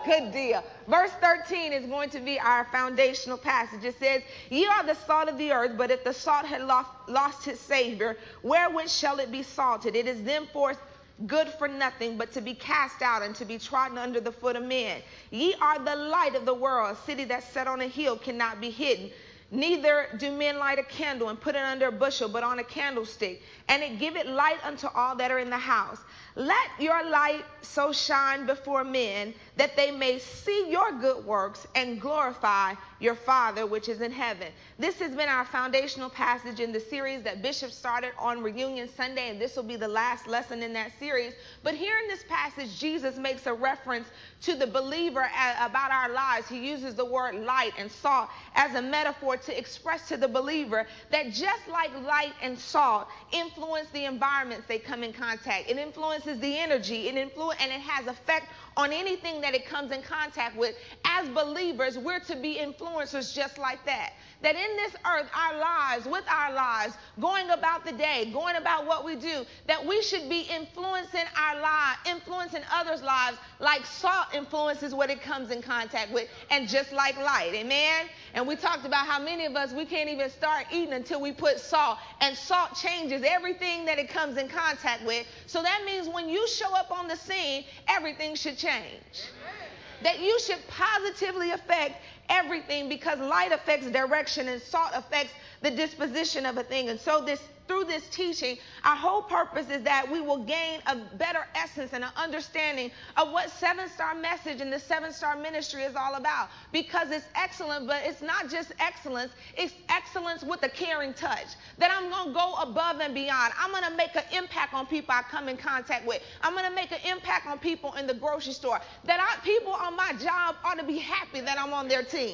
Good deal. Verse 13 is going to be our foundational passage. It says, ye are the salt of the earth, but if the salt had lost his savor, wherewith shall it be salted? It is then forth good for nothing, but to be cast out and to be trodden under the foot of men. Ye are the light of the world. A city that's set on a hill cannot be hidden. Neither do men light a candle and put it under a bushel, but on a candlestick, and it giveth light unto all that are in the house. Let your light so shine before men that they may see your good works and glorify your Father which is in heaven. This has been our foundational passage in the series that Bishop started on Reunion Sunday, and this will be the last lesson in that series. But here in this passage, Jesus makes a reference to the believer about our lives. He uses the word light and salt as a metaphor to express to the believer that just like light and salt influence the environments they come in contact, it influences the energy, and it has effect on anything that it comes in contact with. As believers, we're to be influencers just like that. That in this earth, our lives, with our lives, going about the day, going about what we do, that we should be influencing our lives, influencing others' lives like salt influences what it comes in contact with, and just like light. Amen? And we talked about how many of us, we can't even start eating until we put salt, and salt changes everything that it comes in contact with. So that means when you show up on the scene, everything should change. That you should positively affect everything, because light affects direction and salt affects the disposition of a thing. And so through this teaching, our whole purpose is that we will gain a better essence and an understanding of what 7-Star Message and the 7-Star Ministry is all about. Because it's excellent, but it's not just excellence, it's excellence with a caring touch. That I'm going to go above and beyond. I'm going to make an impact on people I come in contact with. I'm going to make an impact on people in the grocery store. That people on my job ought to be happy that I'm on their team.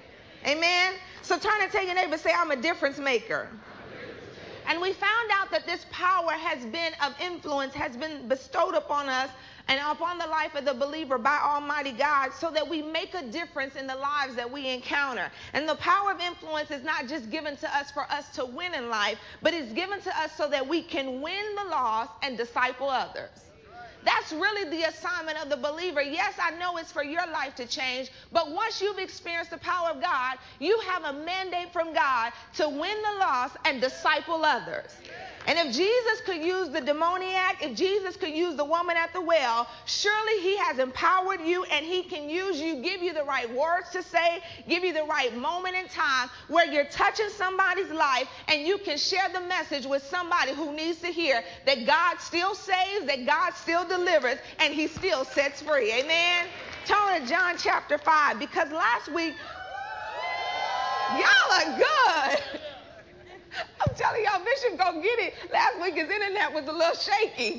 Amen? So turn and tell your neighbor, say, I'm a difference maker. And we found out that this power of influence has been bestowed upon us and upon the life of the believer by Almighty God, so that we make a difference in the lives that we encounter. And the power of influence is not just given to us for us to win in life, but it's given to us so that we can win the lost and disciple others. That's really the assignment of the believer. Yes, I know it's for your life to change, but once you've experienced the power of God, you have a mandate from God to win the lost and disciple others. And if Jesus could use the demoniac, if Jesus could use the woman at the well, surely he has empowered you, and he can use you, give you the right words to say, give you the right moment in time where you're touching somebody's life, and you can share the message with somebody who needs to hear that God still saves, that God still delivers, and he still sets free. Amen? Turn to John chapter 5, because last week, y'all are good. I'm telling y'all, Bishop go get it. Last week his internet was a little shaky.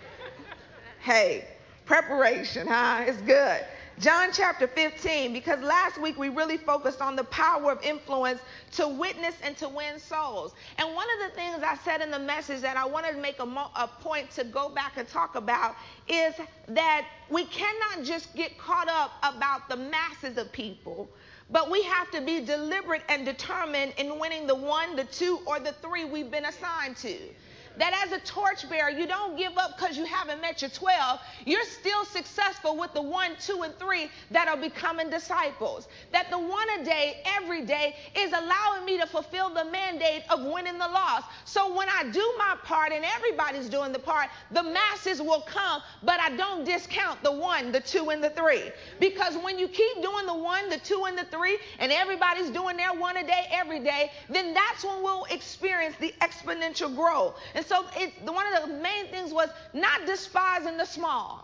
Hey, preparation, huh? It's good. John chapter 15, because last week we really focused on the power of influence to witness and to win souls. And one of the things I said in the message that I wanted to make a point to go back and talk about is that we cannot just get caught up about the masses of people, but we have to be deliberate and determined in winning the 1, the 2, or the 3 we've been assigned to. That as a torchbearer, you don't give up because you haven't met your 12. You're still successful with the 1, 2, and 3 that are becoming disciples. That the 1 a day, every day, is allowing me to fulfill the mandate of winning the lost. So when I do my part and everybody's doing the part, the masses will come, but I don't discount the 1, the 2, and the 3. Because when you keep doing the 1, the 2, and the 3, and everybody's doing their 1 a day, every day, then that's when we'll experience the exponential growth. And so one of the main things was not despising the small.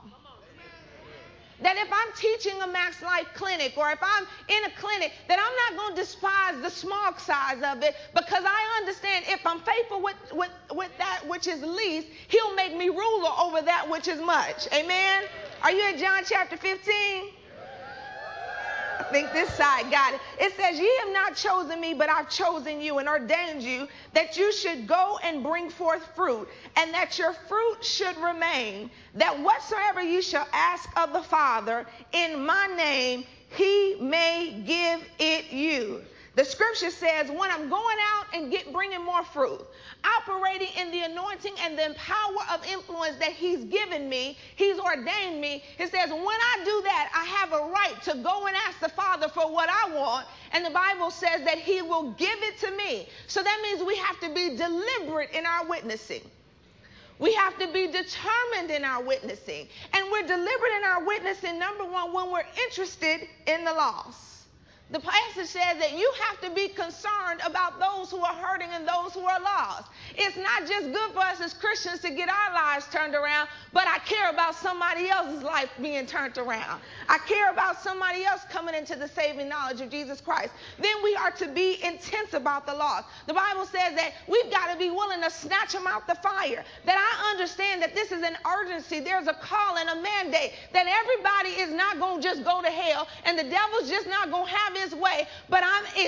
That if I'm teaching a Max Life clinic, or if I'm in a clinic, that I'm not going to despise the small size of it, because I understand if I'm faithful with that which is least, he'll make me ruler over that which is much. Amen? Are you in John chapter 15? I think this side got it. It says, ye have not chosen me, but I've chosen you and ordained you that you should go and bring forth fruit, and that your fruit should remain, that whatsoever you shall ask of the Father in my name, he may give it you. The scripture says, when I'm going out and bringing more fruit, operating in the anointing and the power of influence that he's given me, he's ordained me, it says, when I do that, I have a right to go and ask the Father for what I want, and the Bible says that he will give it to me. So that means we have to be deliberate in our witnessing. We have to be determined in our witnessing. And we're deliberate in our witnessing, number one, when we're interested in the lost. The passage says that you have to be concerned about those who are hurting and those who are lost. It's not just good for us as Christians to get our lives turned around, but I care about somebody else's life being turned around. I care about somebody else coming into the saving knowledge of Jesus Christ. Then we are to be intense about the lost. The Bible says that we've got to be willing to snatch them out the fire. That I understand that this is an urgency. There's a call and a mandate. That everybody is not going to just go to hell, and the devil's just not going to have his way, but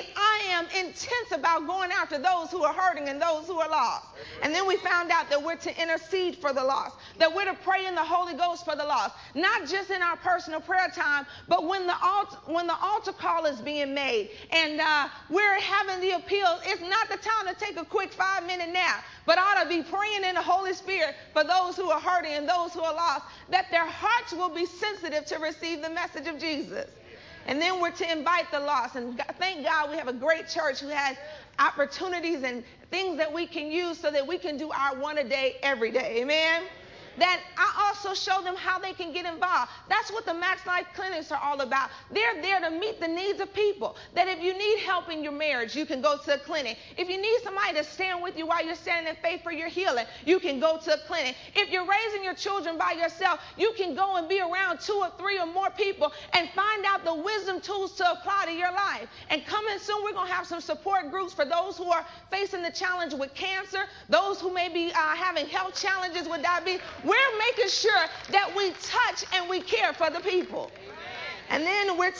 I am intense about going after those who are hurting and those who are lost. And then we found out that we're to intercede for the lost, that we're to pray in the Holy Ghost for the lost, not just in our personal prayer time, but when the altar call is being made and we're having the appeal. It's not the time to take a quick 5-minute nap, but ought to be praying in the Holy Spirit for those who are hurting and those who are lost, that their hearts will be sensitive to receive the message of Jesus. And then we're to invite the lost. And thank God we have a great church who has opportunities and things that we can use so that we can do our one a day every day. Amen? That I also show them how they can get involved. That's what the Max Life Clinics are all about. They're there to meet the needs of people. That if you need help in your marriage, you can go to a clinic. If you need somebody to stand with you while you're standing in faith for your healing, you can go to a clinic. If you're raising your children by yourself, you can go and be around 2 or 3 or more people and find out the wisdom tools to apply to your life. And coming soon, we're going to have some support groups for those who are facing the challenge with cancer, those who may be having health challenges with diabetes. We're making sure that we touch and we care for the people. And then we're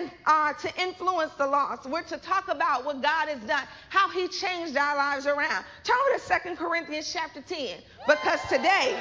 to influence the lost. We're to talk about what God has done, how he changed our lives around. Turn to 2 Corinthians chapter 10, because today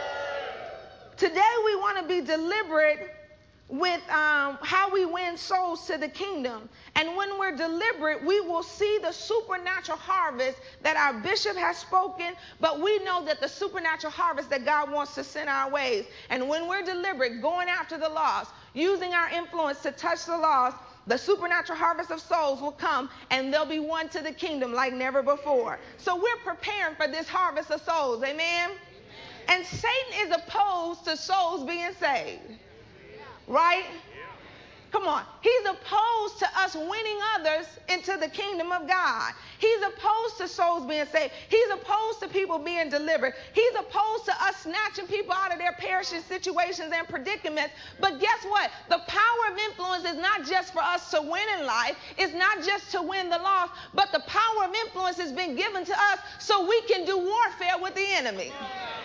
we want to be deliberate with how we win souls to the kingdom. And when we're deliberate, we will see the supernatural harvest that our bishop has spoken, but we know that the supernatural harvest that God wants to send our ways. And when we're deliberate, going after the lost, using our influence to touch the lost, the supernatural harvest of souls will come, and they'll be won to the kingdom like never before. So we're preparing for this harvest of souls. Amen? And Satan is opposed to souls being saved. Right? Come on. He's opposed to us winning others into the kingdom of God. He's opposed to souls being saved. He's opposed to people being delivered. He's opposed to us snatching people out of their perishing situations and predicaments. But guess what? The power of influence is not just for us to win in life. It's not just to win the lost, but the power of influence has been given to us so we can do warfare with the enemy.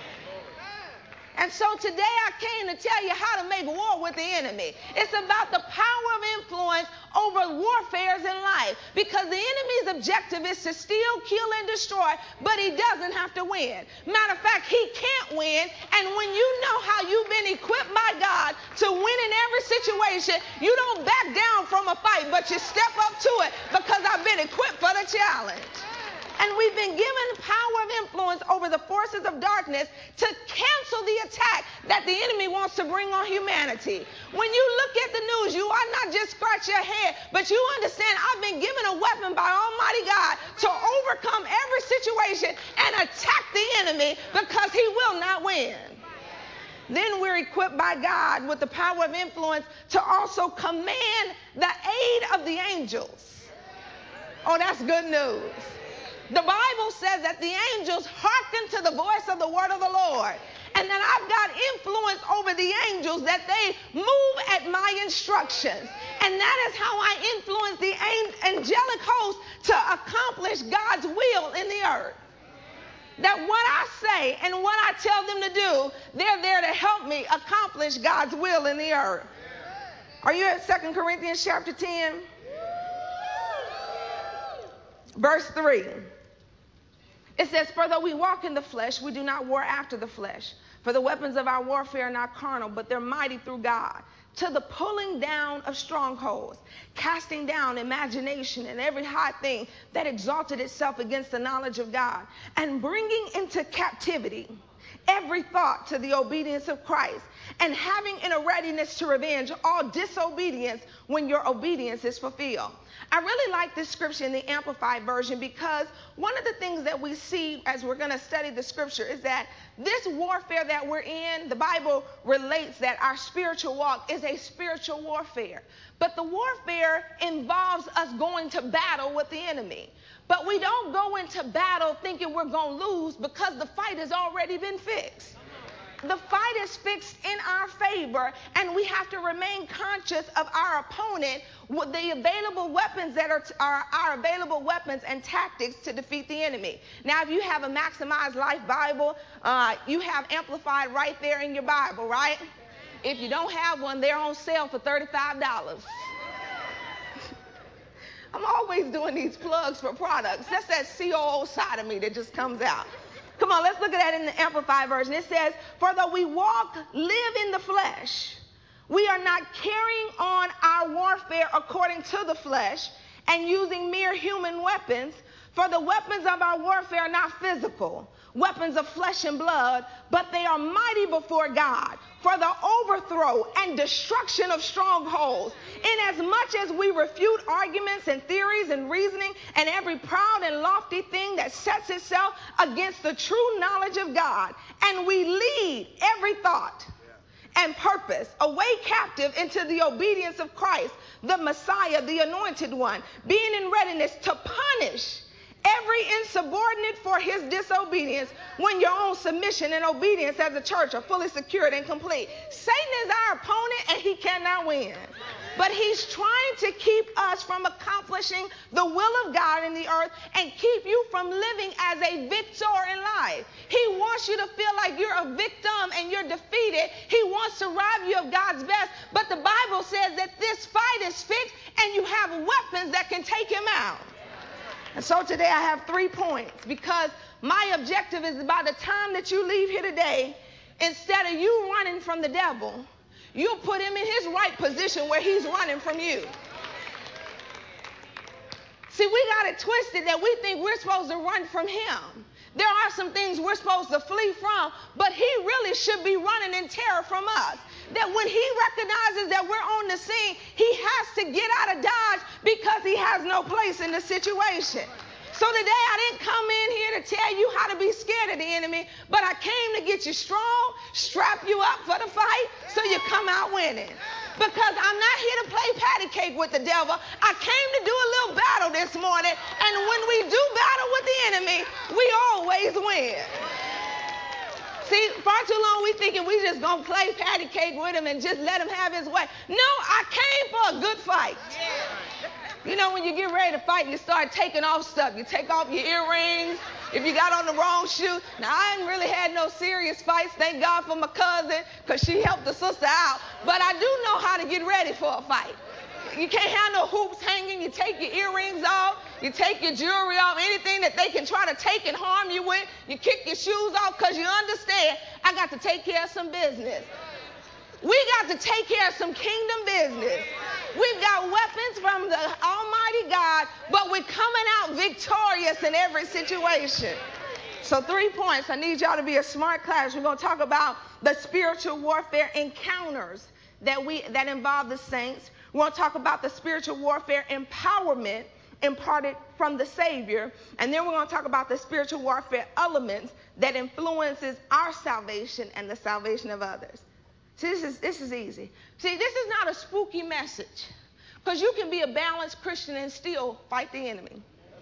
And so today I came to tell you how to make war with the enemy. It's about the power of influence over warfares in life. Because the enemy's objective is to steal, kill, and destroy, but he doesn't have to win. Matter of fact, he can't win. And when you know how you've been equipped by God to win in every situation, you don't back down from a fight, but you step up to it because I've been equipped for the challenge. And we've been given the power of influence over the forces of darkness to cancel the attack that the enemy wants to bring on humanity. When you look at the news, you ought not just scratch your head, but you understand I've been given a weapon by Almighty God to overcome every situation and attack the enemy because he will not win. Then we're equipped by God with the power of influence to also command the aid of the angels. Oh, that's good news. The Bible says that the angels hearken to the voice of the word of the Lord. And that I've got influence over the angels, that they move at my instructions. And that is how I influence the angelic host to accomplish God's will in the earth. That what I say and what I tell them to do, they're there to help me accomplish God's will in the earth. Are you at 2 Corinthians chapter 10? Verse 3. It says, for though we walk in the flesh, we do not war after the flesh. For the weapons of our warfare are not carnal, but they're mighty through God, to the pulling down of strongholds, casting down imagination and every high thing that exalted itself against the knowledge of God, and bringing into captivity every thought to the obedience of Christ, and having in a readiness to revenge all disobedience when your obedience is fulfilled. I really like this scripture in the Amplified Version, because one of the things that we see as we're going to study the scripture is that this warfare that we're in, the Bible relates that our spiritual walk is a spiritual warfare. But the warfare involves us going to battle with the enemy. But we don't go into battle thinking we're going to lose, because the fight has already been fixed. The fight is fixed in our favor, and we have to remain conscious of our opponent with the available weapons that are our available weapons and tactics to defeat the enemy. Now, if you have a Maximized Life Bible, you have Amplified right there in your Bible, right? If you don't have one, they're on sale for $35. I'm always doing these plugs for products. That's that COO side of me that just comes out. Come on, let's look at that in the Amplified Version. It says, for though we live in the flesh, we are not carrying on our warfare according to the flesh and using mere human weapons, for the weapons of our warfare are not physical, weapons of flesh and blood, but they are mighty before God for the overthrow and destruction of strongholds, inasmuch as we refute arguments and theories and reasoning and every proud and lofty thing that sets itself against the true knowledge of God, and we lead every thought and purpose away captive into the obedience of Christ, the Messiah, the Anointed One, being in readiness to punish every insubordinate for his disobedience when your own submission and obedience as a church are fully secured and complete. Satan is our opponent, and he cannot win. But he's trying to keep us from accomplishing the will of God in the earth and keep you from living as a victor in life. He wants you to feel like you're a victim and you're defeated. He wants to rob you of God's best. But the Bible says that this fight is fixed and you have weapons that can take him out. And so today I have 3 points, because my objective is by the time that you leave here today, instead of you running from the devil, you'll put him in his right position where he's running from you. See, we got it twisted that we think we're supposed to run from him. There are some things we're supposed to flee from, but he really should be running in terror from us. That when he recognizes that we're on the scene, he has to get out of Dodge because he has no place in the situation. So today I didn't come in here to tell you how to be scared of the enemy, but I came to get you strong, strap you up for the fight so you come out winning. Because I'm not here to play patty cake with the devil. I came to do a little battle this morning, and when we do battle with the enemy, we always win. See, far too long we thinking we just gonna play patty cake with him and just let him have his way. No, I came for a good fight. You know, when you get ready to fight, you start taking off stuff. You take off your earrings if you got on the wrong shoe. Now, I ain't really had no serious fights. Thank God for my cousin, because she helped the sister out. But I do know how to get ready for a fight. You can't have no hoops hanging. You take your earrings off. You take your jewelry off. Anything that they can try to take and harm you with, you kick your shoes off, because you understand I got to take care of some business. We got to take care of some kingdom business. We've got weapons from the Almighty God, but we're coming out victorious in every situation. So 3 points. I need y'all to be a smart class. We're going to talk about the spiritual warfare encounters that involve the saints. We're going to talk about the spiritual warfare empowerment imparted from the Savior. And then we're going to talk about the spiritual warfare elements that influences our salvation and the salvation of others. See, this is easy. See, this is not a spooky message, because you can be a balanced Christian and still fight the enemy.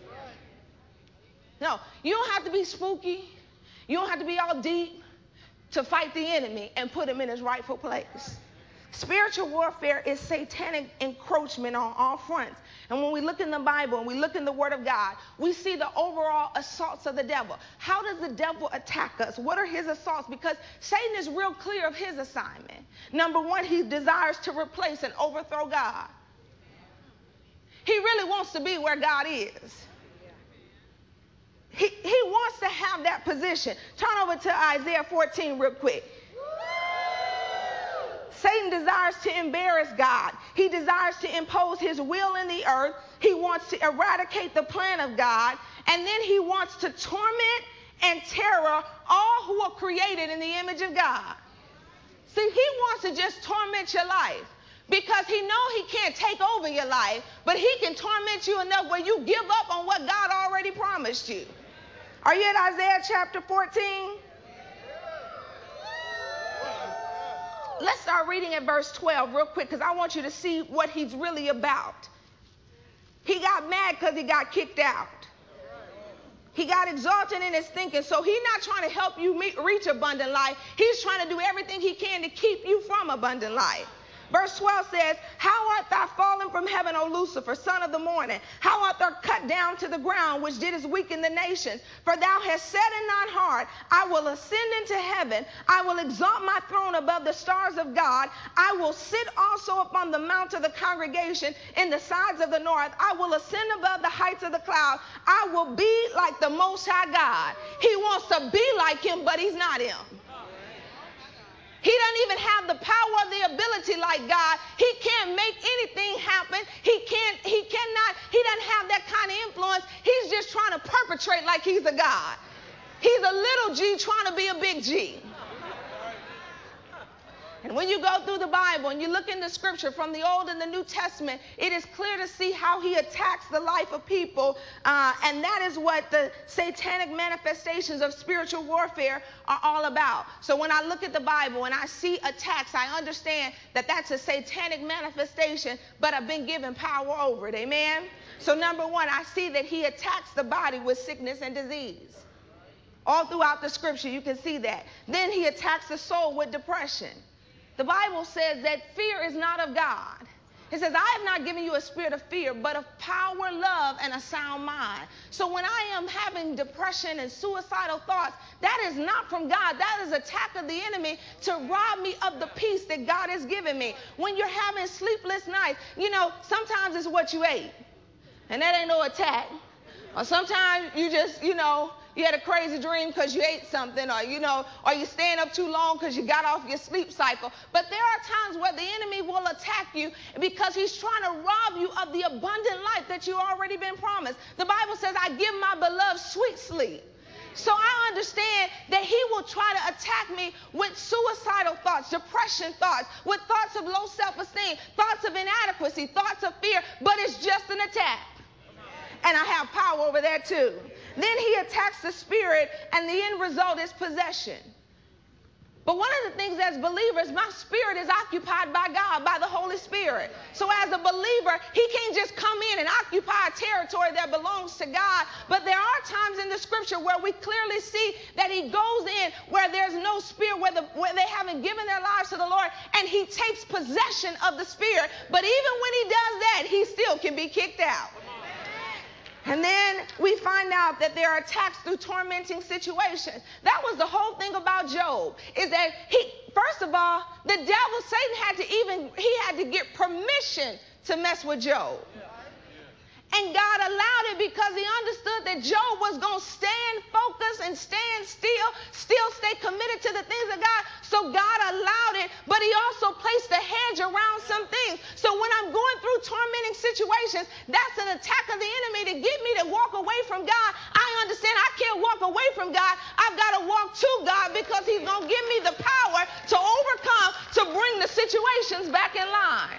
No, you don't have to be spooky. You don't have to be all deep to fight the enemy and put him in his rightful place. Spiritual warfare is satanic encroachment on all fronts. And when we look in the Bible and we look in the Word of God, we see the overall assaults of the devil. How does the devil attack us? What are his assaults? Because Satan is real clear of his assignment. Number one, he desires to replace and overthrow God. He really wants to be where God is. He wants to have that position. Turn over to Isaiah 14 real quick. Satan desires to embarrass God. He desires to impose his will in the earth. He wants to eradicate the plan of God. And then he wants to torment and terror all who are created in the image of God. See, he wants to just torment your life because he knows he can't take over your life, but he can torment you enough where you give up on what God already promised you. Are you at Isaiah chapter 14? Let's start reading at verse 12 real quick because I want you to see what he's really about. He got mad because he got kicked out. He got exalted in his thinking, so he's not trying to help you reach abundant life. He's trying to do everything he can to keep you from abundant life. Verse 12 says, how art thou fallen from heaven, O Lucifer, son of the morning? How art thou cut down to the ground, which didst weaken the nations? For thou hast said in thine heart, I will ascend into heaven. I will exalt my throne above the stars of God. I will sit also upon the mount of the congregation in the sides of the north. I will ascend above the heights of the cloud. I will be like the Most High God. He wants to be like him, but he's not him. He doesn't even have the power or the ability like God. He can't make anything happen. He doesn't have that kind of influence. He's just trying to perpetrate like he's a God. He's a little G trying to be a big G. And when you go through the Bible and you look in the scripture from the Old and the New Testament, it is clear to see how he attacks the life of people. And that is what the satanic manifestations of spiritual warfare are all about. So when I look at the Bible and I see attacks, I understand that that's a satanic manifestation, but I've been given power over it. Amen? So number one, I see that he attacks the body with sickness and disease. All throughout the scripture, you can see that. Then he attacks the soul with depression. The Bible says that fear is not of God. It says, I have not given you a spirit of fear, but of power, love, and a sound mind. So when I am having depression and suicidal thoughts, that is not from God. That is an attack of the enemy to rob me of the peace that God has given me. When you're having sleepless nights, sometimes it's what you ate. And that ain't no attack. Or sometimes you just, you had a crazy dream because you ate something, or you staying up too long because you got off your sleep cycle. But there are times where the enemy will attack you because he's trying to rob you of the abundant life that you've already been promised. The Bible says, I give my beloved sweet sleep. So I understand that he will try to attack me with suicidal thoughts, depression thoughts, with thoughts of low self-esteem, thoughts of inadequacy, thoughts of fear, but it's just an attack. And I have power over that too. Then he attacks the spirit, and the end result is possession. But one of the things as believers, my spirit is occupied by God, by the Holy Spirit. So as a believer, he can't just come in and occupy a territory that belongs to God. But there are times in the scripture where we clearly see that he goes in where there's no spirit, where they haven't given their lives to the Lord, and he takes possession of the spirit. But even when he does that, he still can be kicked out. And then we find out that there are attacks through tormenting situations. That was the whole thing about Job, is that first of all, the devil, Satan had to get permission to mess with Job. And God allowed it because he understood that Job was going to stand focused and stand still stay committed to the things of God. So God allowed it, but he also placed a hedge around some things. So when I'm going through tormenting situations, that's an attack of the enemy to get me to walk away from God. I understand I can't walk away from God. I've got to walk to God because he's going to give me the power to overcome, to bring the situations back in line.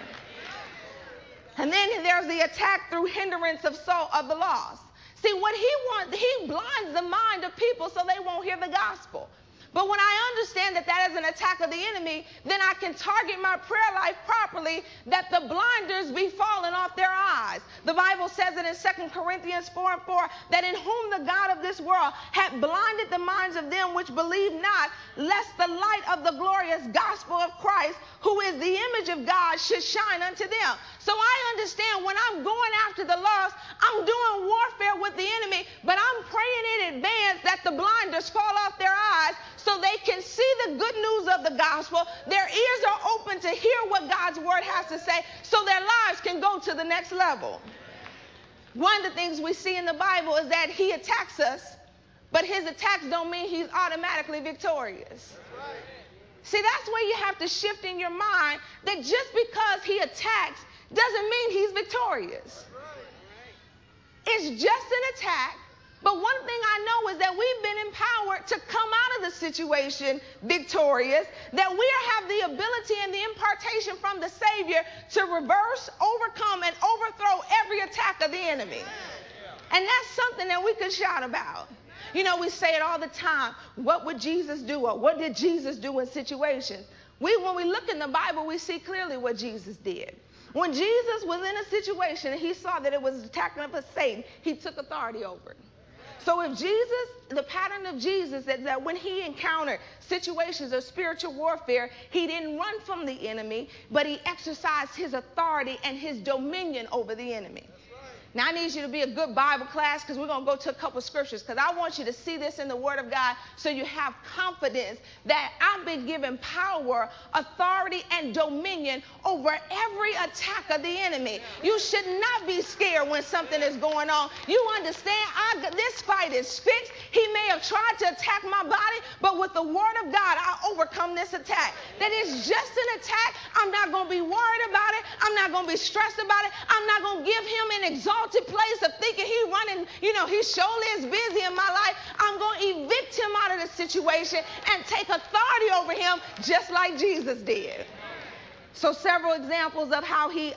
And then there's the attack through hindrance of the lost. See, what he wants, he blinds the mind of people so they won't hear the gospel. But when I understand that that is an attack of the enemy, then I can target my prayer life properly, that the blinders be falling off their eyes. The Bible says it in 2 Corinthians 4:4, that in whom the God of this world hath blinded the minds of them which believe not, lest the light of the glorious gospel of Christ, who is the image of God, should shine unto them. So I understand when I'm going after the lost, I'm doing warfare with the enemy, but I'm praying in advance that the blinders fall off their eyes so they can see the good news of the gospel. Their ears are open to hear what God's word has to say so their lives can go to the next level. One of the things we see in the Bible is that he attacks us but his attacks don't mean he's automatically victorious. See, that's where you have to shift in your mind that just because he attacks doesn't mean he's victorious. It's just an attack, but one thing I know is that we've been empowered to come out of the situation victorious, that we have the ability and the impartation from the Savior to reverse, overcome, and overthrow every attack of the enemy. And that's something that we can shout about. You know, we say it all the time. What would Jesus do? Or what did Jesus do in situations? When we look in the Bible, we see clearly what Jesus did. When Jesus was in a situation and he saw that it was attacking of Satan, he took authority over it. So if Jesus, the pattern of Jesus is that when he encountered situations of spiritual warfare, he didn't run from the enemy, but he exercised his authority and his dominion over the enemy. Now, I need you to be a good Bible class because we're going to go to a couple scriptures because I want you to see this in the Word of God so you have confidence that I've been given power, authority, and dominion over every attack of the enemy. You should not be scared when something is going on. You understand, this fight is fixed. He may have tried to attack my body, but with the Word of God, I'll overcome this attack. That is just an attack. I'm not going to be worried about it. I'm not going to be stressed about it. I'm not going to give him an exalted place of thinking he running, he surely is busy in my life. I'm going to evict him out of the situation and take authority over him just like Jesus did. So several examples of how he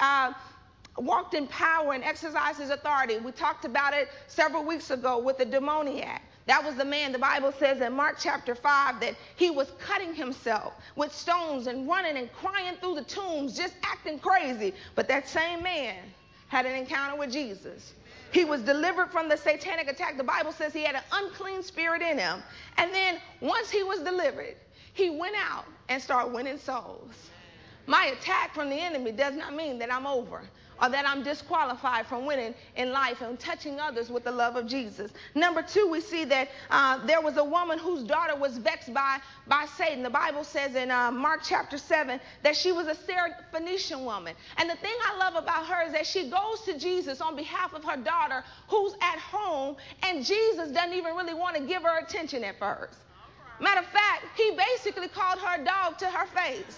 walked in power and exercised his authority. We talked about it several weeks ago with the demoniac. That was the man, the Bible says in Mark chapter 5, that he was cutting himself with stones and running and crying through the tombs, just acting crazy. But that same man had an encounter with Jesus. He was delivered from the satanic attack. The Bible says he had an unclean spirit in him. And then once he was delivered, he went out and started winning souls. My attack from the enemy does not mean that I'm over or that I'm disqualified from winning in life and touching others with the love of Jesus. Number 2, we see that there was a woman whose daughter was vexed by Satan. The Bible says in Mark chapter 7 that she was a Syrophoenician woman. And the thing I love about her is that she goes to Jesus on behalf of her daughter who's at home, and Jesus doesn't even really want to give her attention at first. Matter of fact, he basically called her a dog to her face.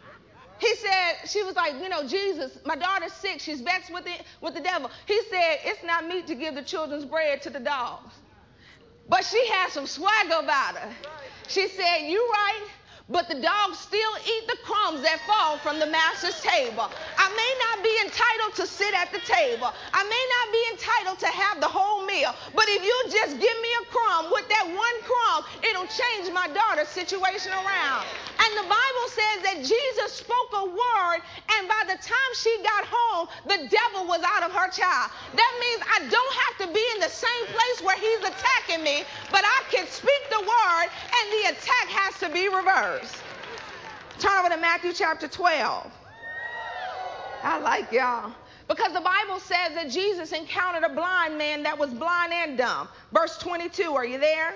He said, she was like, Jesus, my daughter's sick. She's vexed with the devil. He said, it's not meet to give the children's bread to the dogs. But she had some swagger about her. She said, you right, but the dogs still eat the crumbs that fall from the master's table. I may not be entitled to sit at the table. I may not be entitled to have the whole meal. But if you just give me a crumb, with that one crumb, it'll change my daughter's situation around. And the Bible says that Jesus spoke a word, and by the time she got home, the devil was out of her child. That means I don't have to be in the same place where he's attacking me, but I can speak the word, and the attack has to be reversed. Turn over to Matthew chapter 12. I like y'all. Because the Bible says that Jesus encountered a blind man that was blind and dumb. Verse 22, are you there?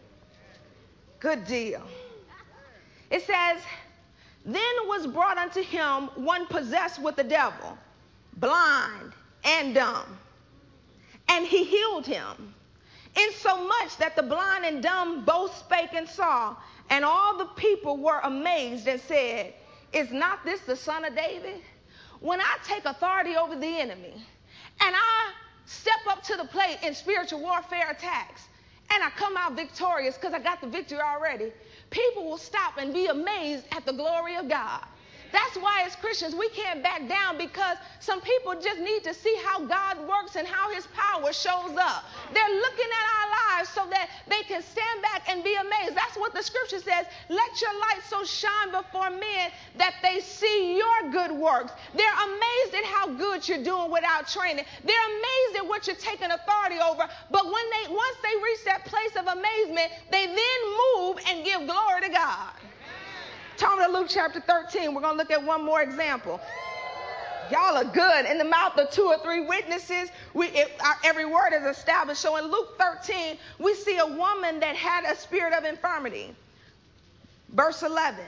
Good deal. It says, then was brought unto him one possessed with the devil, blind and dumb. And he healed him, insomuch that the blind and dumb both spake and saw. And all the people were amazed and said, is not this the son of David? When I take authority over the enemy and I step up to the plate in spiritual warfare attacks and I come out victorious because I got the victory already, people will stop and be amazed at the glory of God. That's why as Christians we can't back down, because some people just need to see how God works and how his power shows up. They're looking at our lives so that they can stand back and be amazed. That's what the scripture says. Let your light so shine before men that they see your good works. They're amazed at how good you're doing without training. They're amazed at what you're taking authority over. But once they reach that place of amazement, they then move and give glory to God. Turn to Luke chapter 13. We're going to look at one more example. Y'all are good. In the mouth of 2 or 3 witnesses, every word is established. So in Luke 13, we see a woman that had a spirit of infirmity. Verse 11.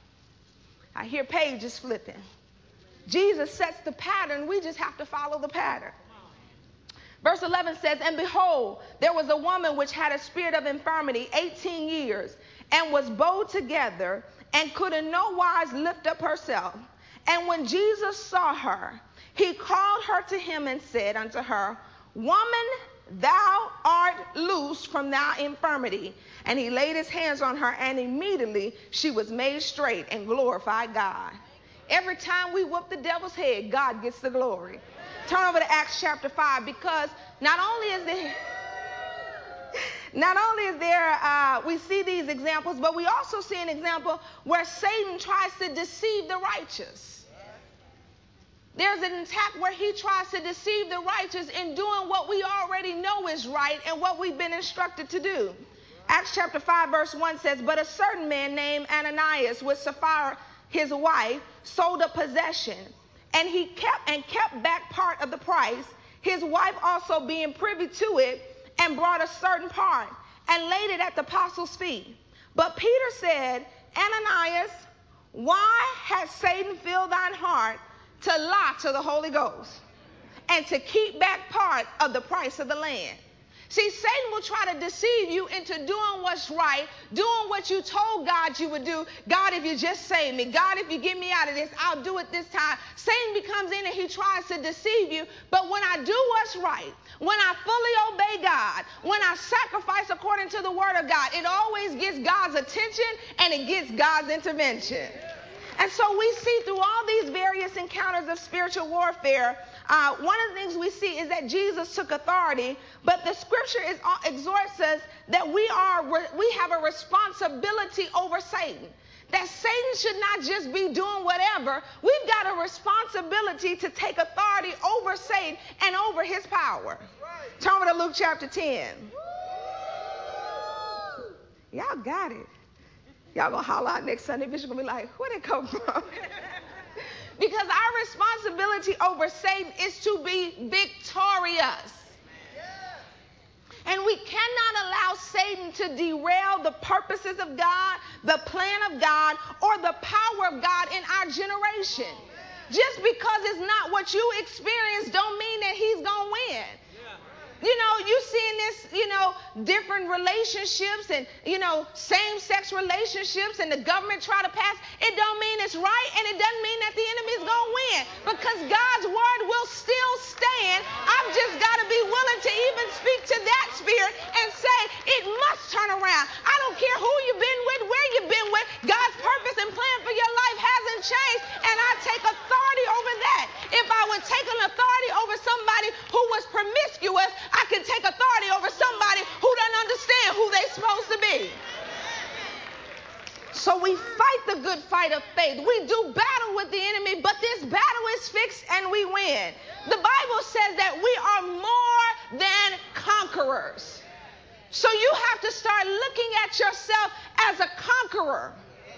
I hear pages flipping. Jesus sets the pattern. We just have to follow the pattern. Verse 11 says, and behold, there was a woman which had a spirit of infirmity 18 years, and was bowed together, and could in no wise lift up herself. And when Jesus saw her, he called her to him and said unto her, woman, thou art loosed from thy infirmity. And he laid his hands on her, and immediately she was made straight and glorified God. Every time we whoop the devil's head, God gets the glory. Turn over to Acts chapter 5, because not only is there we see these examples, but we also see an example where Satan tries to deceive the righteous. There's an attack where he tries to deceive the righteous in doing what we already know is right and what we've been instructed to do. Acts chapter 5 verse 1 says, but a certain man named Ananias with Sapphira his wife sold a possession, and he kept back part of the price, his wife also being privy to it, and brought a certain part and laid it at the apostles' feet. But Peter said, Ananias, why has Satan filled thine heart to lie to the Holy Ghost and to keep back part of the price of the land? See, Satan will try to deceive you into doing what's right, doing what you told God you would do. God, if you just save me. God, if you get me out of this, I'll do it this time. Satan comes in and he tries to deceive you. But when I do what's right, when I fully obey God, when I sacrifice according to the word of God, it always gets God's attention and it gets God's intervention. And so we see through all these various encounters of spiritual warfare, one of the things we see is that Jesus took authority, but the scripture exhorts us that we have a responsibility over Satan. That Satan should not just be doing whatever. We've got a responsibility to take authority over Satan and over his power. Right. Turn over to Luke chapter 10. Y'all got it. Y'all gonna holler out next Sunday. Bishop gonna be like, where'd it come from? Because our responsibility over Satan is to be victorious. And we cannot allow Satan to derail the purposes of God, the plan of God, or the power of God in our generation. Just because it's not what you experience don't mean that he's gonna win. You know, you seeing this, different relationships and, same-sex relationships, and the government try to pass. It don't mean it's right, and it doesn't mean that the enemy's going to win, because God's word will still stand. I've just got to be willing to even speak to that spirit and say, it must turn around. I don't care who you've been with, where you've been with. God's purpose and plan for your life hasn't changed, and I take authority over that. If I would take an authority over somebody who was promiscuous, I can take authority over somebody who doesn't understand who they're supposed to be. So we fight the good fight of faith. We do battle with the enemy, but this battle is fixed and we win. The Bible says that we are more than conquerors. So you have to start looking at yourself as a conqueror.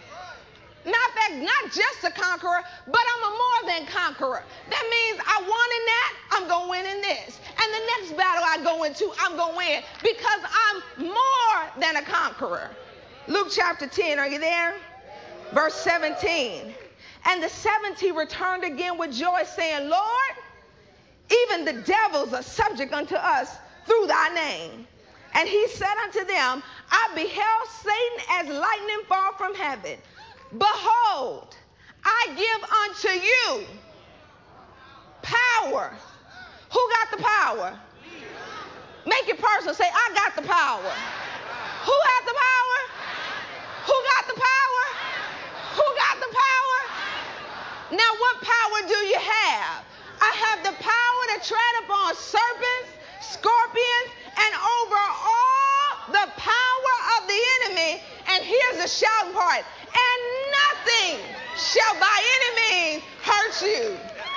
Not just a conqueror, but I'm a more than conqueror. That means I won in that, I'm going to win in this. And the next battle I go into, I'm going to win, because I'm more than a conqueror. Luke chapter 10, are you there? Verse 17. And the 70 returned again with joy, saying, Lord, even the devils are subject unto us through thy name. And he said unto them, I beheld Satan as lightning fall from heaven. Behold, I give unto you power. Who got the power? Make it personal. Say, I got the power. Who got the power? Who got the power? Who got the power? Now, what power do you have? I have the power to tread upon serpents, scorpions, and over all the power of the enemy. And here's the shouting part. And nothing shall by any means hurt you.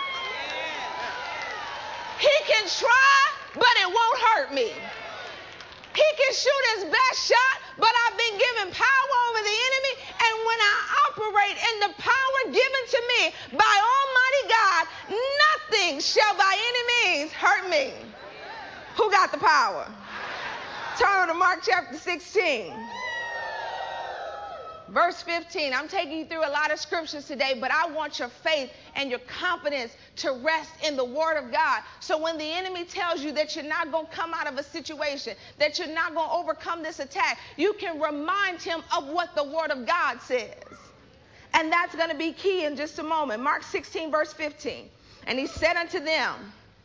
He can try, but it won't hurt me. He can shoot his best shot, but I've been given power over the enemy. And when I operate in the power given to me by Almighty God, nothing shall by any means hurt me. Who got the power? Turn to Mark chapter 16. Verse 15, I'm taking you through a lot of scriptures today, but I want your faith and your confidence to rest in the word of God. So when the enemy tells you that you're not going to come out of a situation, that you're not going to overcome this attack, you can remind him of what the word of God says. And that's going to be key in just a moment. Mark 16, verse 15. And he said unto them,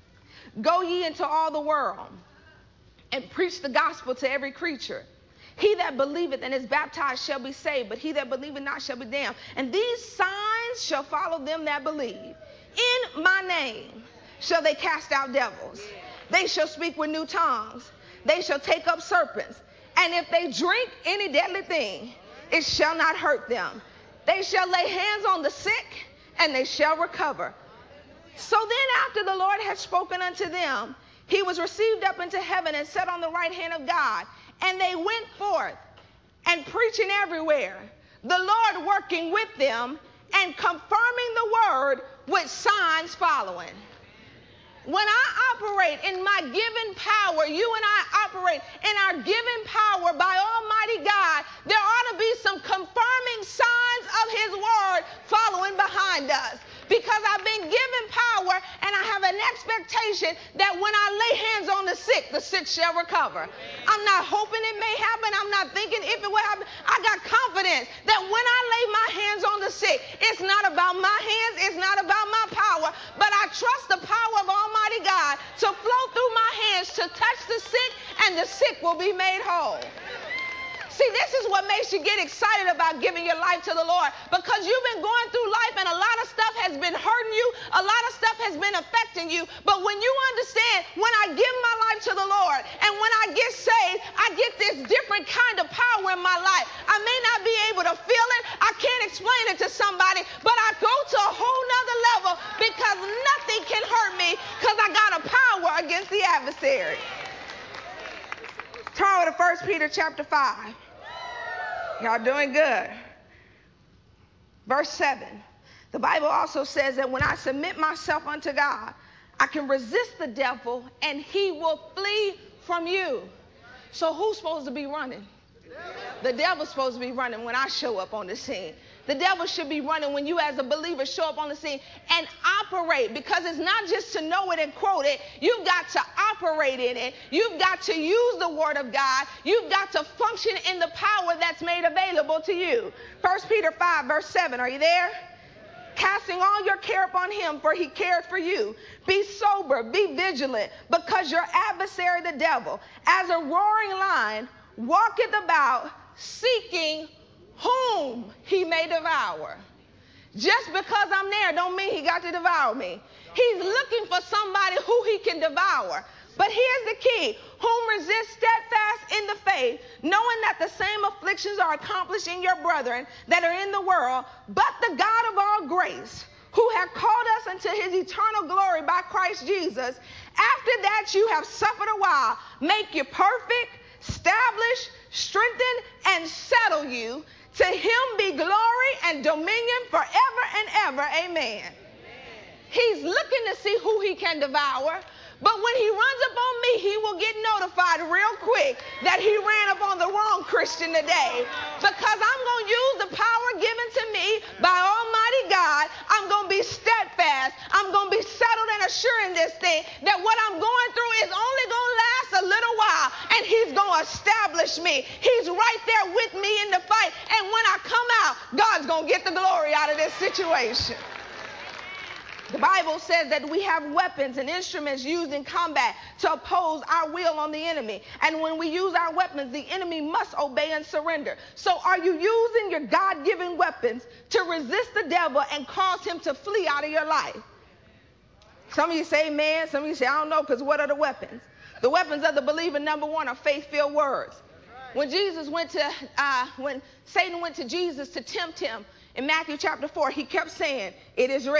go ye into all the world and preach the gospel to every creature. He that believeth and is baptized shall be saved, but he that believeth not shall be damned. And these signs shall follow them that believe. In my name shall they cast out devils. They shall speak with new tongues. They shall take up serpents. And if they drink any deadly thing, it shall not hurt them. They shall lay hands on the sick, and they shall recover. So then after the Lord had spoken unto them, he was received up into heaven and sat on the right hand of God. And they went forth and preaching everywhere, the Lord working with them and confirming the word with signs following. When I operate in my given power, you and I operate in our given power by Almighty God, there ought to be some confirming signs of his word following behind us. Because I've been given power and I have an expectation that when I lay hands on the sick shall recover. I'm not hoping it may happen. I'm not thinking if it will happen. I got confidence that when I lay my hands on the sick, it's not about my hands, it's not about my power, but I trust the power of Almighty God to flow through my hands to touch the sick, and the sick will be made whole. See, this is what makes you get excited about giving your life to the Lord, because you've been going through life and a lot of stuff has been hurting you. A lot of stuff has been affecting you. But when you understand, when I give my life to the Lord and when I get saved, I get this different kind of power in my life. I may not be able to feel it. I can't explain it to somebody, but I go to a whole nother level because nothing can hurt me because I got a power against the adversary. Turn to 1 Peter chapter 5. Y'all doing good. Verse 7. The Bible also says that when I submit myself unto God, I can resist the devil and he will flee from you. So who's supposed to be running? The devil's supposed to be running when I show up on the scene. The devil should be running when you as a believer show up on the scene and operate, because it's not just to know it and quote it. You've got to operate in it. You've got to use the word of God. You've got to function in the power that's made available to you. 1 Peter 5 verse 7. Are you there? Casting all your care upon him, for he cared for you. Be sober, be vigilant, because your adversary the devil, as a roaring lion, walketh about seeking whom he may devour. Just because I'm there don't mean he got to devour me. He's looking for somebody who he can devour. But here's the key: whom resist steadfast in the faith, knowing that the same afflictions are accomplished in your brethren that are in the world, but the God of all grace, who hath called us unto his eternal glory by Christ Jesus, after that you have suffered a while, make you perfect, establish, strengthen, and settle you. To him be glory and dominion forever and ever. Amen. He's looking to see who he can devour. But when he runs up on me, he will get notified real quick that he ran up on the wrong Christian today. Because I'm going to use the power given to me by Almighty God. I'm going to be steadfast. I'm going to be settled and assured in this thing that what I'm going through is only going to last a little while. And he's going to establish me. He's right there with me in the fight. And when I come out, God's going to get the glory out of this situation. The Bible says that we have weapons and instruments used in combat to oppose our will on the enemy. And when we use our weapons, the enemy must obey and surrender. So are you using your God-given weapons to resist the devil and cause him to flee out of your life? Some of you say amen. Some of you say, I don't know, because what are the weapons? The weapons of the believer, number one, are faith-filled words. When Satan went to Jesus to tempt him, in Matthew chapter 4, he kept saying, it is written.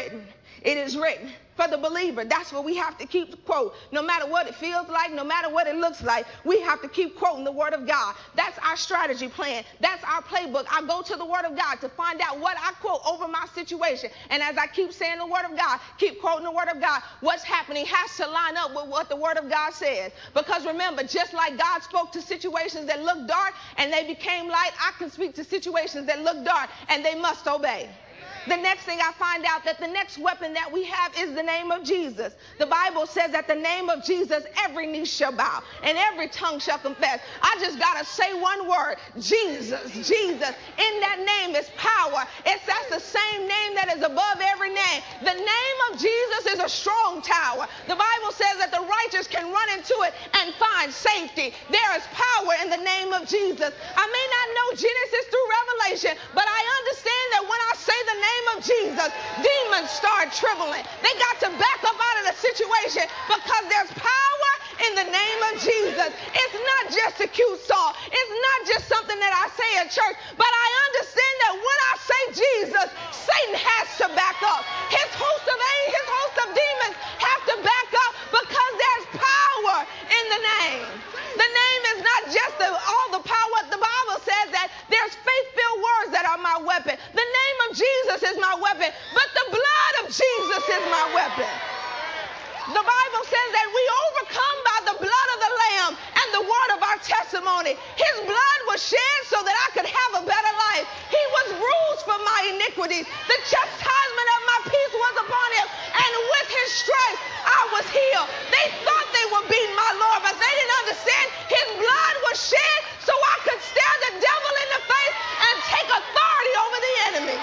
It is written. For the believer, that's what we have to keep quoting. No matter what it feels like, no matter what it looks like, we have to keep quoting the word of God. That's our strategy plan. That's our playbook. I go to the word of God to find out what I quote over my situation. And as I keep saying the word of God, keep quoting the word of God, what's happening has to line up with what the word of God says. Because remember, just like God spoke to situations that look dark and they became light, I can speak to situations that look dark and they must obey. The next thing I find out that the next weapon that we have is the name of Jesus. The Bible says that the name of Jesus, every knee shall bow and every tongue shall confess. I just got to say one word, Jesus, Jesus. In that name is power. That's the same name that is above every name. The name of Jesus is a strong tower. The Bible says that the righteous can run into it and find safety. There is power in the name of Jesus. I may not know Genesis through Revelation, but I understand that when I say the name of Jesus, demons start trembling. They got to back up out of the situation because there's power in the name of Jesus. It's not just a cute song. It's not just something that I say at church, but I understand that when I say Jesus, Satan has to back up. His host of demons have to back up because there's power in the name. The name is not just all the power. The Bible says that there's faith-filled words that are my weapon. The name of Jesus is my weapon, but the blood of Jesus is my weapon. The Bible says that we overcome by the blood of the Lamb and the word of our testimony. His blood was shed so that I could have a better life. He was bruised for my iniquities. The chastisement of my peace was upon him, and with his stripes I was healed. They thought they were beating my Lord, but they didn't understand his blood was shed so I could stare the devil in the face and take authority over the enemy.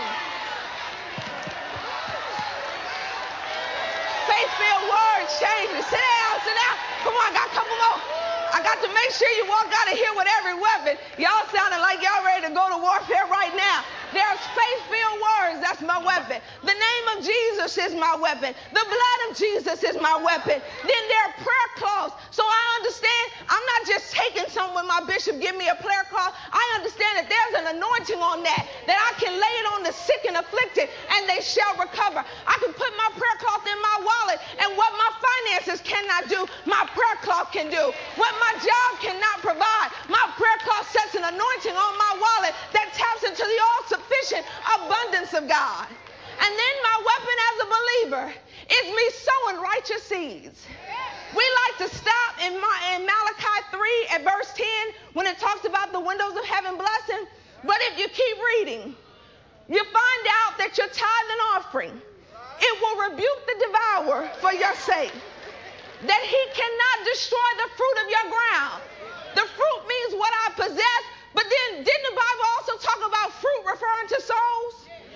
Faith-filled words change me. Sit down, sit down. Come on, I got a couple more. I got to make sure you walk out of here with every weapon. Y'all sounding like y'all ready to go to warfare right now. There's faith-filled words. That's my weapon. The name of Jesus is my weapon. The blood of Jesus is my weapon. Then there are prayer cloths. So I understand I'm not just taking some when my bishop give me a prayer cloth. I understand that there's an anointing on that I can lay it on the sick and afflicted and they shall recover. I can put my prayer cloth in my wallet, and what my finances cannot do, my prayer cloth can do. What my job cannot provide, my prayer cloth sets an anointing on my wallet that taps into the all-sufficient abundance of God. And then my weapon as a believer is me sowing righteous seeds. We like to stop in Malachi 3 at verse 10 when it talks about the windows of heaven blessing. But if you keep reading, you find out that your tithe and offering, it will rebuke the devourer for your sake, that he cannot destroy the fruit of your ground. The fruit means what I possess, but then didn't the Bible also talk about fruit referring to souls?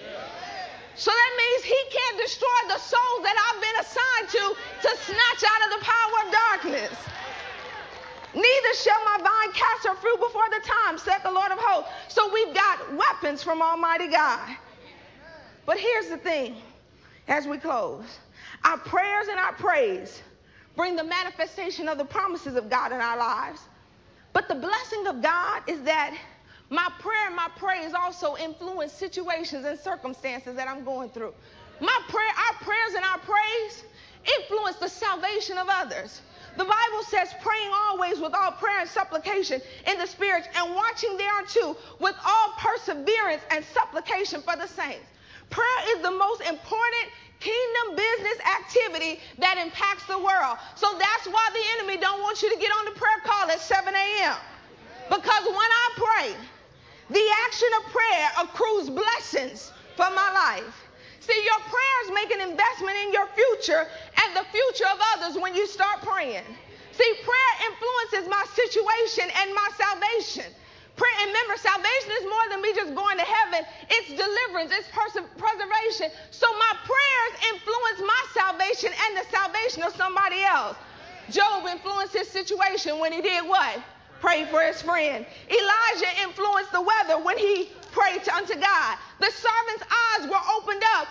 So that means he can't destroy the souls that I've been assigned to snatch out of the power of darkness. Neither shall my vine cast her fruit before the time, saith the Lord of hosts. So we've got weapons from Almighty God. But here's the thing, as we close, our prayers and our praise bring the manifestation of the promises of God in our lives. But the blessing of God is that my prayer and my praise also influence situations and circumstances that I'm going through. Our prayers and our praise influence the salvation of others. The Bible says praying always with all prayer and supplication in the Spirit, and watching thereunto with all perseverance and supplication for the saints. Prayer is the most important kingdom business activity that impacts the world. So that's why the enemy don't want you to get on the prayer call at 7 a.m. Because when I pray, the action of prayer accrues blessings for my life. See, your prayers make an investment in your future and the future of others when you start praying. See, prayer influences my situation and my salvation. Prayer, and remember, salvation is more than me just going to heaven. It's deliverance. It's preservation. So my prayers influence my salvation and the salvation of somebody else. Job influenced his situation when he did what? Prayed for his friend. Elijah influenced the weather when he prayed unto God. The servant's eyes were opened up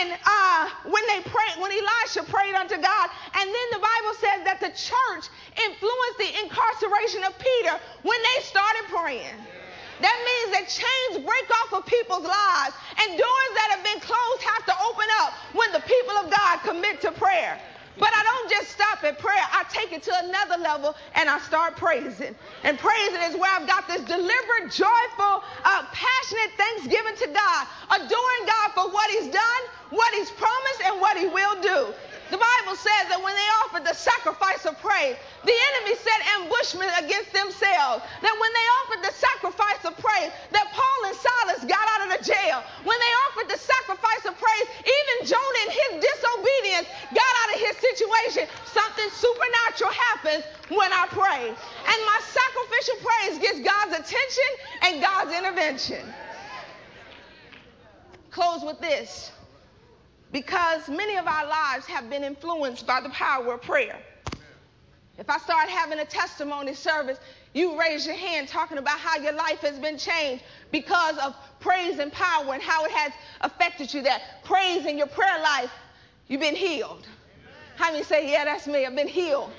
when Elisha prayed unto God. And then the Bible says that the church influenced the incarceration of Peter when they started praying. That means that chains break off of people's lives, and doors that have been closed have to open up when the people of God commit to prayer. But I don't just stop at prayer. I take it to another level and I start praising. And praising is where I've got this deliberate, joyful, passionate thanksgiving to God, adoring God for what he's done, what he's promised, and what he will do. The Bible says that when they offered the sacrifice of praise, the enemy set ambushment against themselves. That when they offered the sacrifice of praise, that Paul and Silas got out of the jail. When they offered the sacrifice of praise, even Jonah in his disobedience got out of his situation. Something supernatural happens when I pray. And my sacrificial praise gets God's attention and God's intervention. Close with this. Because many of our lives have been influenced by the power of prayer. If I start having a testimony service, you raise your hand talking about how your life has been changed because of praise and power and how it has affected you. That praise in your prayer life, you've been healed. How many say, yeah, that's me, I've been healed?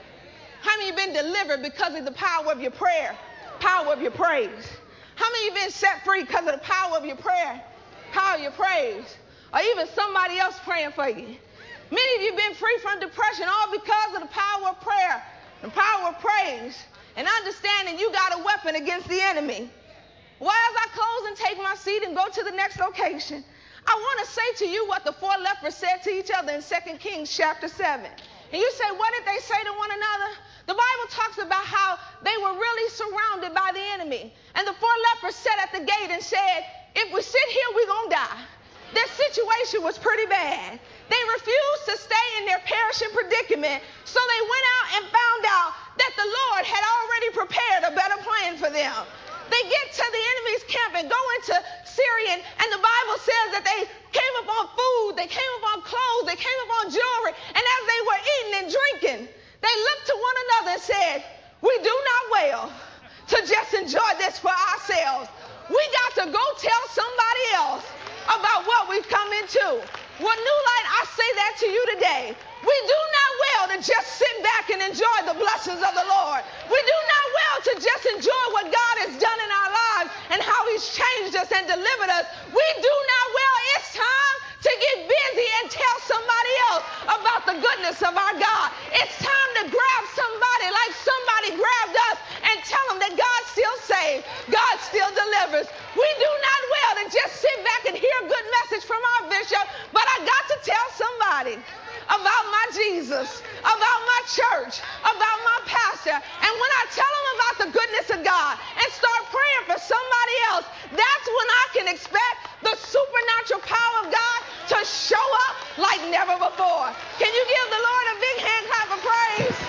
How many have been delivered because of the power of your prayer, power of your praise? How many have been set free because of the power of your prayer, power of your praise? Or even somebody else praying for you. Many of you have been free from depression all because of the power of prayer, the power of praise, and understanding you got a weapon against the enemy. Well, as I close and take my seat and go to the next location, I want to say to you what the four lepers said to each other in 2 Kings chapter 7. And you say, what did they say to one another? The Bible talks about how they were really surrounded by the enemy. And the four lepers sat at the gate and said, if we sit here, we're going to die. Their situation was pretty bad. They refused to stay in their perishing predicament, so they went out and found out that the Lord had already prepared a better plan for them. They get to the enemy's camp and go into Syria, and the Bible says that they came upon food, they came upon clothes, they came upon jewelry, and as they were eating and drinking, they looked to one another and said, we do not well to just enjoy this for ourselves. We got to go tell somebody else about what we've come into. Well, New Light, I say that to you today. We do not well to just sit back and enjoy the blessings of the Lord. We do not well to just enjoy what God has done in our lives and how he's changed us and delivered us. We do not well. It's time to get busy and tell somebody else about the goodness of our God. It's time to grab somebody like somebody grabbed us and tell them that God still saves, God still delivers. We do not well to just sit back and hear a good message from our bishop, but I got to tell somebody about my Jesus, about my church, about my pastor. And when I tell them about the goodness of God and start praying for somebody else, that's when I can expect the supernatural power of God to show up like never before. Can you give the Lord a big hand clap of praise?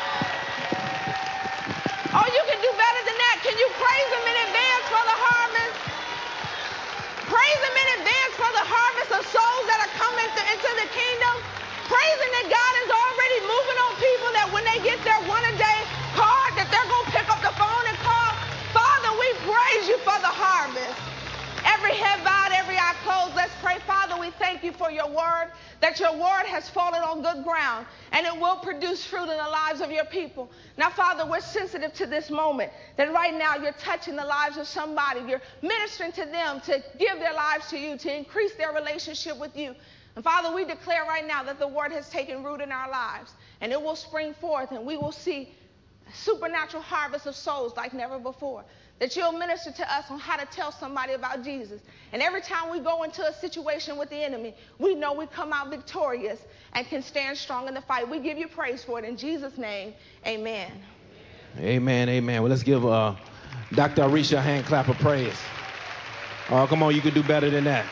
Oh, you can do better than that. Can you praise him in advance for the harvest? Praise him in advance for the harvest of souls that are coming into the kingdom. Praising that God is already moving on people that when they get their one-a-day card that they're going to pick up the phone and call. Father, we praise you for the harvest. Every head bowed, every eye closed. Let's pray. Father, we thank you for your word, that your word has fallen on good ground and it will produce fruit in the lives of your people. Now, Father, we're sensitive to this moment, that right now you're touching the lives of somebody. You're ministering to them to give their lives to you, to increase their relationship with you. And Father, we declare right now that the word has taken root in our lives and it will spring forth and we will see a supernatural harvest of souls like never before. That you'll minister to us on how to tell somebody about Jesus. And every time we go into a situation with the enemy, we know we come out victorious and can stand strong in the fight. We give you praise for it. In Jesus' name, amen. Amen, amen. Well, let's give Dr. Arisha a hand clap of praise. Oh, come on, you can do better than that.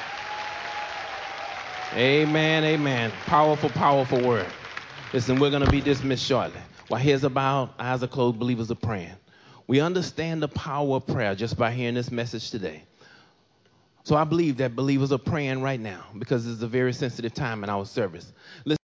Amen, amen. Powerful, powerful word. Listen, we're going to be dismissed shortly. While heads are bowed, eyes are closed, believers are praying. We understand the power of prayer just by hearing this message today. So I believe that believers are praying right now because this is a very sensitive time in our service. Listen.